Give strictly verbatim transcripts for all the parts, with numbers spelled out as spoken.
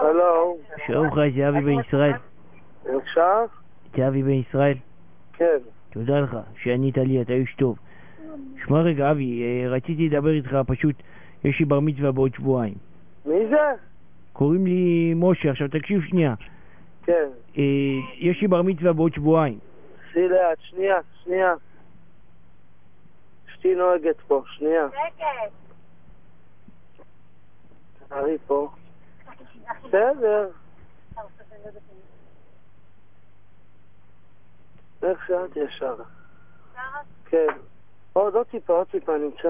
הלו. שלום לך, זה אבי בן ישראל. אפשר? זה אבי בן ישראל. כן. תודה לך שענית לי, אתה איש טוב. שמע רגע אבי, רציתי לדבר איתך, פשוט יש לי בר מצווה בעוד שבועיים. מי זה? קוראים לי משה, עכשיו תקשיב שנייה. כן. יש לי בר מצווה בעוד שבועיים. סי לאט, שנייה, שנייה. אשתי נוהגת פה, שנייה. שקט. תראי פה. בסדר. איך שאת ישר? כן. עוד, עוד טיפה, עוד טיפה נמצא.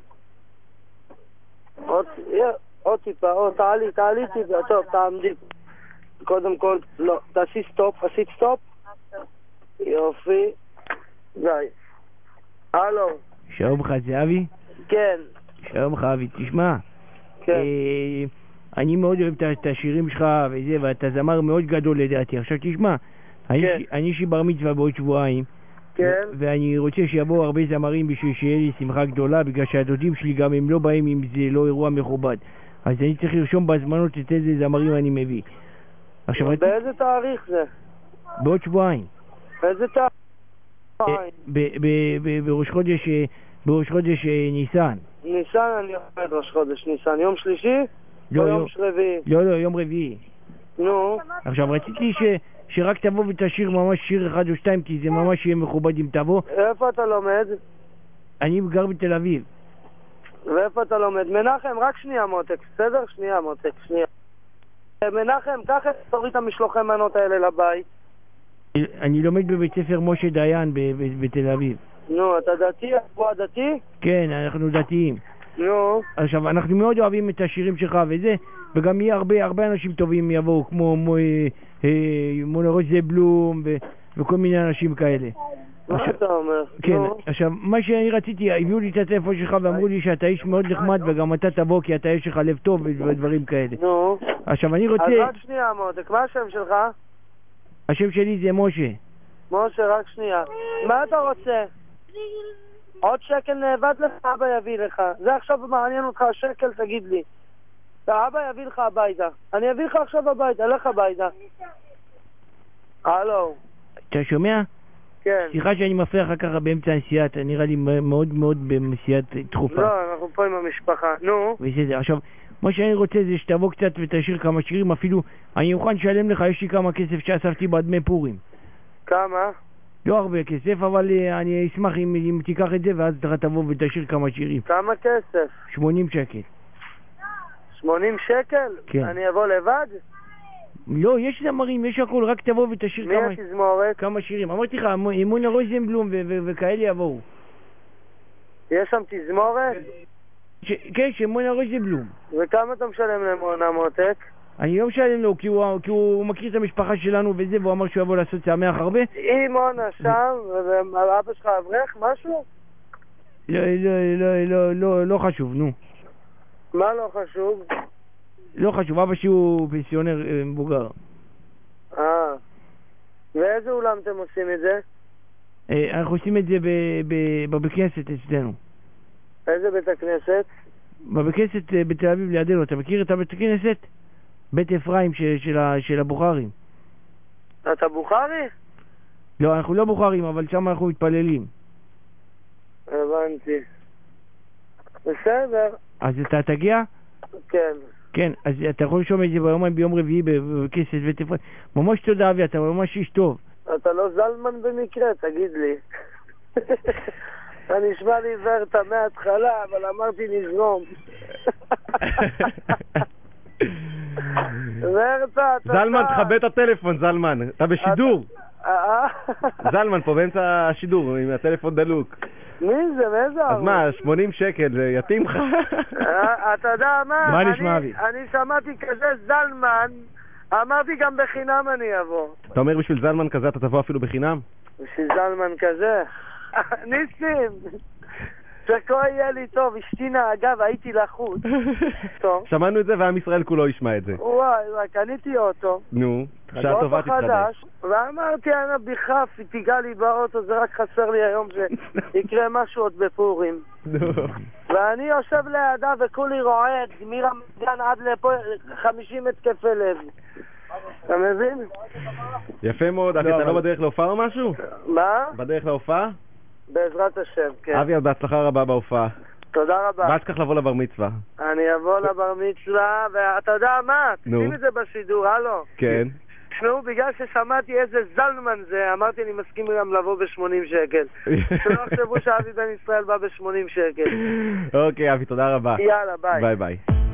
עוד, עוד טיפה, עוד, תעלי, תעלי טיפה, טוב, תעמדי. קודם כל, לא, תעשי סטופ, עשית סטופ? יופי. די. הלו. שלום לך, זה אבי? כן. שלום לך אבי, תשמע. כן. אני מאוד אוהב את השירים שלך וזה, ואתה זמר מאוד גדול לדעתי. עכשיו תשמע, אני יש לי בר מצווה בעוד שבועיים. כן. ואני רוצה שיבואו הרבה זמרים בשביל שיהיה לי שמחה גדולה, בגלל שהדודים שלי גם הם לא באים אם זה לא אירוע מכובד. אז אני צריך לרשום בהזמנות את איזה זמרים אני מביא. באיזה תאריך זה? בעוד שבועיים. באיזה תאריך? בראש חודש, בראש חודש ניסן. ניסן, אני עובד ראש חודש ניסן. יום שלישי? או יום רביעי? לא, לא, יום רביעי. נו. עכשיו רציתי ש... שרק תבוא ותשאיר ממש שיר אחד או שתיים, כי זה ממש יהיה מכובד אם תבוא. איפה אתה לומד? אני גר בתל אביב. ואיפה אתה לומד? מנחם, רק שנייה מותק, בסדר? שנייה מותק, שנייה. מנחם, קח את תוריד את המשלוחי מנות האלה לבית. אני לומד בבית ספר משה דיין בתל אביב. נו, אתה דתי? אתה דתי? כן, אנחנו דתיים. נו. עכשיו, אנחנו מאוד אוהבים את השירים שלך וזה, וגם יהיה הרבה, הרבה אנשים טובים יבואו, כמו מונה רוזה בלום וכל מיני אנשים כאלה. מה אתה אומר? כן, עכשיו, מה שאני רציתי, הביאו לי את הטלפון שלך ואמרו לי שאתה איש מאוד נחמד וגם אתה תבוא כי אתה יש לך לב טוב ודברים כאלה. נו. עכשיו, אני רוצה... אז רק שנייה, מותק, מה השם שלך? השם שלי זה משה. משה, רק שנייה. מה אתה רוצה? עוד שקל נאבד לך, אבא יביא לך. זה עכשיו מעניין אותך, השקל, תגיד לי. אבא יביא לך הביתה. אני אביא לך עכשיו הביתה, לך הביתה. הלו. אתה שומע? כן. סליחה שאני מפריע לך ככה באמצע הנסיעה, אתה נראה לי מאוד מאוד במסיעת תחופה. לא, אנחנו פה עם המשפחה. נו. בסדר, עכשיו, מה שאני רוצה זה שתבוא קצת ותשאיר כמה שירים, אפילו אני אוכל לשלם לך, יש לי כמה כסף שאספתי בדמי פורים. כמה? לא הרבה כסף, אבל אני אשמח אם, אם תיקח את זה ואז אתה תבוא ותשאיר כמה שירים. כמה כסף? שמונים שקל. שמונים שקל? כן. אני אבוא לבד? לא, יש זמרים, יש הכל, רק תבוא ותשאיר מי כמה... מי התזמורת? כמה שירים. אמרתי לך, מונה רוזנבלום וכאלה יבואו. יש שם תזמורת? ש... כן, שמונה רוזנבלום. וכמה אתה משלם למונה מותק? אני לא משלם לו, כי הוא, כי הוא מכיר את המשפחה שלנו וזה, והוא אמר שהוא יבוא לעשות שמח הרבה. אם מונה שם, ואבא שלך אברך, משהו? לא, לא, לא, לא, לא, לא חשוב, נו. מה לא חשוב? לא חשוב, אבא שהוא פנסיונר מבוגר. אה. ואיזה אולם אתם עושים את זה? אנחנו עושים את זה בבית כנסת אצלנו. איזה בית הכנסת? בבית כנסת בתל אביב לידינו. אתה מכיר את הבית הכנסת? בית אפרים של הבוכרים. אתה בוכרי? לא, אנחנו לא בוכרים, אבל שם אנחנו מתפללים. הבנתי. בסדר. אז אתה תגיע? כן. כן, אז אתה יכול לשום את זה ביום, ביום רביעי בכנסת בית אפרים. ממש תודה אבי, אתה ממש איש טוב. אתה לא זלמן במקרה, תגיד לי. אני נשמע לי ורטה מההתחלה, אבל אמרתי נזרום. ורטה, אתה... זלמן, תכבד את הטלפון, זלמן. אתה בשידור. זלמן פה באמצע השידור, עם הטלפון דלוק. מי זה? מאיזה ערוץ? אז מה, שמונים שקל, זה יתאים לך? אתה יודע מה? מה נשמע אבי? אני שמעתי כזה זלמן, אמרתי גם בחינם אני אבוא. אתה אומר בשביל זלמן כזה אתה תבוא אפילו בחינם? בשביל זלמן כזה? ניסים! שהכל יהיה לי טוב, אשתי נהגה והייתי לחוץ. טוב. שמענו את זה ועם ישראל כולו ישמע את זה. וואי, וואי, קניתי אוטו. נו, שעה טובה תתחדש. ואמרתי, אנא ביחף, היא תיגע לי באוטו, זה רק חסר לי היום שיקרה משהו עוד בפורים. ואני יושב לידה וכולי רועד, מרמת-גן עד לפה חמישים התקפי לב. אתה מבין? יפה מאוד, אחי, אתה לא בדרך להופעה או משהו? מה? בדרך להופעה? בעזרת השם, כן. אבי, בהצלחה רבה בהופעה. תודה רבה. ואל תשכח לבוא לבר מצווה. אני אבוא לבר מצווה, ואתה יודע מה? תשים את זה בשידור, הלו. כן. תשמעו, בגלל ששמעתי איזה זלמן זה, אמרתי אני מסכים גם לבוא ב-שמונים שקל. שלא חשבו שאבי בן ישראל בא ב-שמונים שקל. אוקיי, אבי, תודה רבה. יאללה, ביי. ביי ביי.